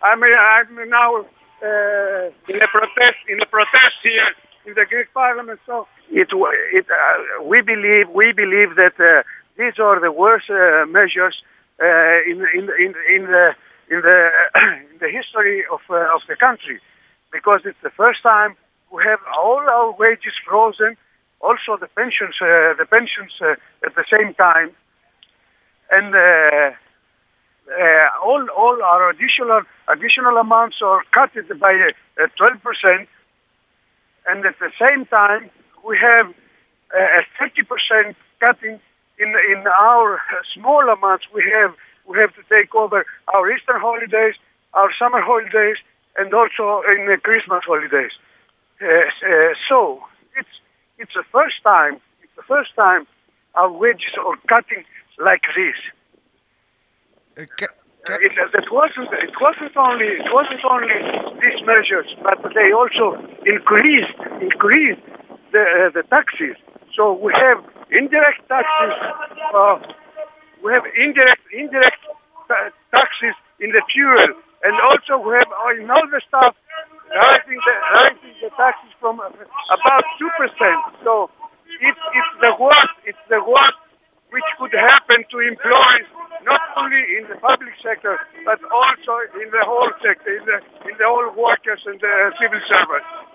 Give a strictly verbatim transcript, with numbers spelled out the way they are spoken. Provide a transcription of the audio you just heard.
I'm, I'm now uh, in a protest in a protest here in the Greek Parliament. So it, it uh, we believe we believe that uh, these are the worst uh, measures uh, in in in in the in the in the history of uh, of the country, because it's the first time we have all our wages frozen, also the pensions uh, the pensions uh, at the same time, and uh, uh, all all our additional additional amounts are cut by uh, twelve percent, and at the same time we have uh, a thirty percent cutting in in our small amounts we have we have to take over our Easter holidays, our summer holidays, and also in the Christmas holidays. Uh, uh, so it's it's the first time it's the first time our wages are cutting like this. Uh, ca- ca- Uh, it, it wasn't it wasn't only it wasn't only these measures, but they also increased increased the uh, the taxes. So we have indirect taxes. Uh, we have indirect indirect ta- taxes in the fuel, and also we have uh, in all the stuff rising the rising the taxes from uh, about two percent. So it's it's the worst it's the worst which could happen to employees, not only in the public sector but also in the whole sector, in the in the whole workers and the civil servants.